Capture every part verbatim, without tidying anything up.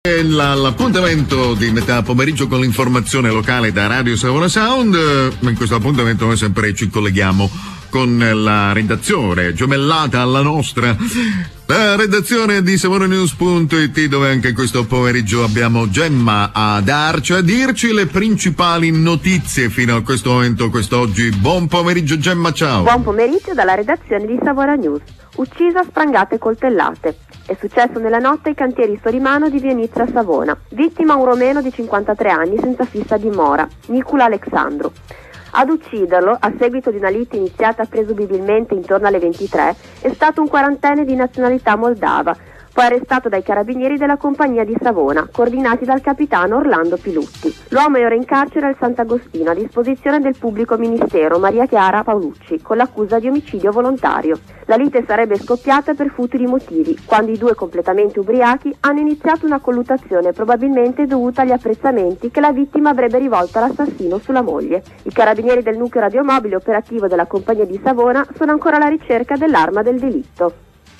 La, l'appuntamento di metà pomeriggio con l'informazione locale da Radio Savona Sound. In questo appuntamento noi sempre ci colleghiamo con la redazione gemellata alla nostra, la redazione di savona news punto it, dove anche questo pomeriggio abbiamo Gemma a darci, a dirci le principali notizie fino a questo momento, quest'oggi. Buon pomeriggio Gemma, ciao. Buon pomeriggio dalla redazione di Savona News. Uccisa a sprangate e coltellate. È successo nella notte ai cantieri Sorimano di via Nizza a Savona. Vittima un romeno di cinquantatré anni senza fissa dimora, Nicula Alexandru. Ad ucciderlo, a seguito di una lite iniziata presumibilmente intorno alle ventitré, è stato un quarantenne di nazionalità moldava, poi arrestato dai carabinieri della compagnia di Savona, coordinati dal capitano Orlando Pilutti. L'uomo è ora in carcere al Sant'Agostino a disposizione del pubblico ministero Maria Chiara Paolucci, con l'accusa di omicidio volontario. La lite sarebbe scoppiata per futili motivi, quando i due completamente ubriachi hanno iniziato una colluttazione probabilmente dovuta agli apprezzamenti che la vittima avrebbe rivolto all'assassino sulla moglie. I carabinieri del nucleo radiomobile operativo della compagnia di Savona sono ancora alla ricerca dell'arma del delitto.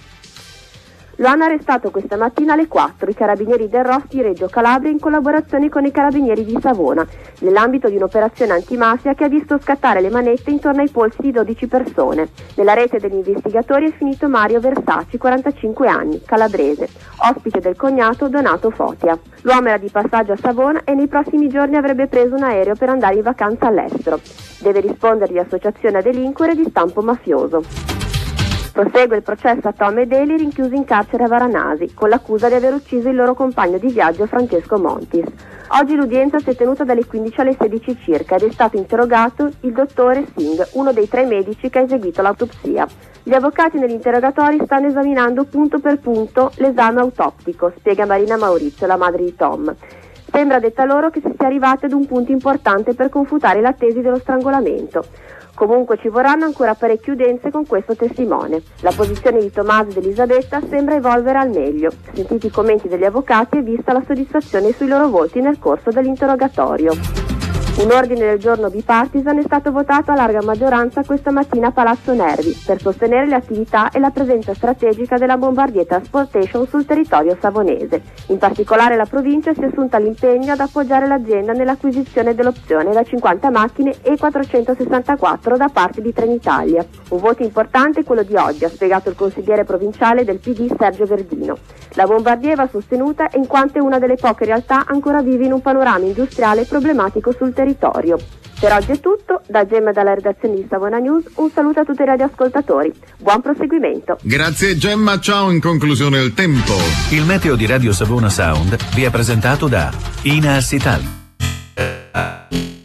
Lo hanno arrestato questa mattina alle quattro i carabinieri del R O S di Reggio Calabria in collaborazione con i carabinieri di Savona, nell'ambito di un'operazione antimafia che ha visto scattare le manette intorno ai polsi di dodici persone. Nella rete degli investigatori è finito Mario Versaci, quarantacinque anni, calabrese, ospite del cognato Donato Fotia. L'uomo era di passaggio a Savona e nei prossimi giorni avrebbe preso un aereo per andare in vacanza all'estero. Deve rispondere di associazione a delinquere di stampo mafioso. Prosegue il processo a Tom e Deli, rinchiusi in carcere a Varanasi, con l'accusa di aver ucciso il loro compagno di viaggio Francesco Montis. Oggi l'udienza si è tenuta dalle quindici alle sedici circa ed è stato interrogato il dottore Singh, uno dei tre medici che ha eseguito l'autopsia. Gli avvocati negli interrogatori stanno esaminando punto per punto l'esame autoptico, spiega Marina Maurizio, la madre di Tom. Sembra, detta loro, che si sia arrivati ad un punto importante per confutare la tesi dello strangolamento. Comunque ci vorranno ancora parecchie udienze con questo testimone. La posizione di Tommaso ed Elisabetta sembra evolvere al meglio, sentiti i commenti degli avvocati e vista la soddisfazione sui loro volti nel corso dell'interrogatorio. Un ordine del giorno bipartisan è stato votato a larga maggioranza questa mattina a Palazzo Nervi per sostenere le attività e la presenza strategica della Bombardier Transportation sul territorio savonese. In particolare la provincia si è assunta l'impegno ad appoggiare l'azienda nell'acquisizione dell'opzione da cinquanta macchine E quattrocentosessantaquattro da parte di Trenitalia. Un voto importante è quello di oggi, ha spiegato il consigliere provinciale del P D Sergio Verdino. La Bombardier va sostenuta in quanto è una delle poche realtà ancora vive in un panorama industriale problematico sul territorio. Per oggi è tutto, da Gemma e dalla redazione di Savona News, un saluto a tutti i radioascoltatori. Buon proseguimento. Grazie Gemma, ciao. In conclusione il tempo. Il meteo di Radio Savona Sound vi è presentato da Ina Italia.